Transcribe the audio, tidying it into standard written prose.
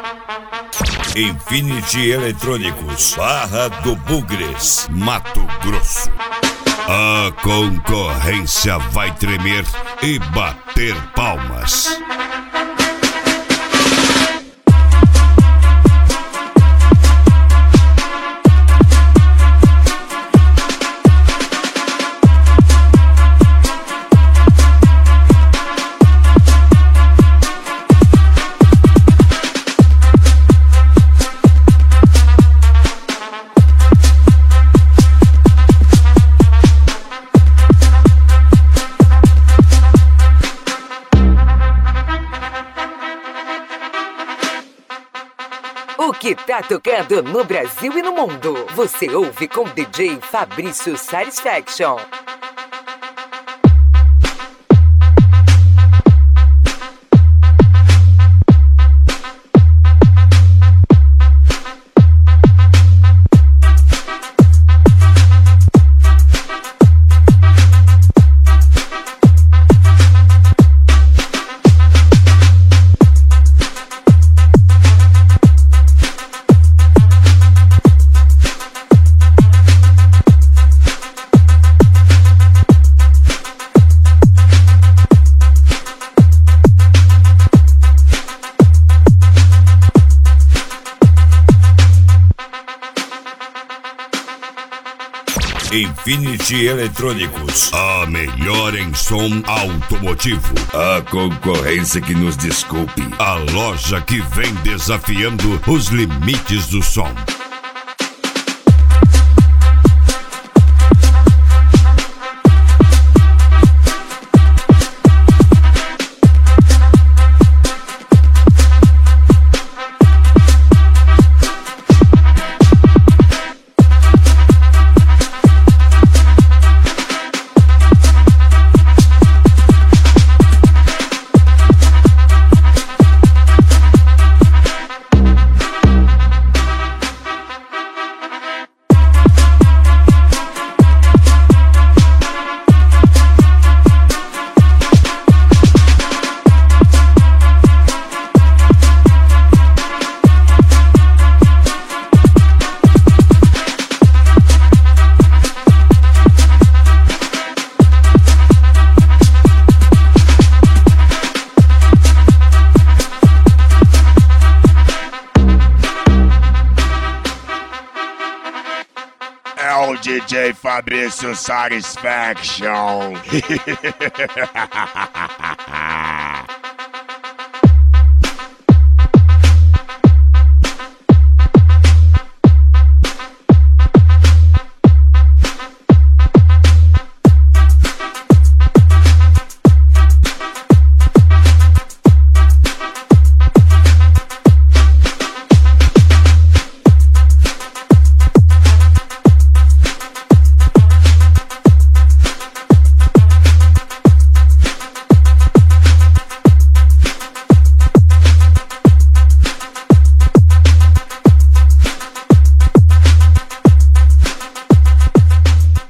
Infinity Eletrônicos, Barra do Bugres, Mato Grosso. A concorrência vai tremer e bater palmas. O que tá tocando no Brasil e no mundo, você ouve com DJ Fabrício Satisfaction. Infinity Eletrônicos, a melhor em som automotivo. A concorrência que nos desculpe. A loja que vem desafiando os limites do som. É o DJ Fabrício Satisfaction.